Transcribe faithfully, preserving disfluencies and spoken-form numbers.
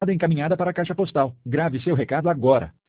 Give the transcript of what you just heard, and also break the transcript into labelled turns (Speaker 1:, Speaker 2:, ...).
Speaker 1: encaminhada para a caixa postal. Grave seu recado agora.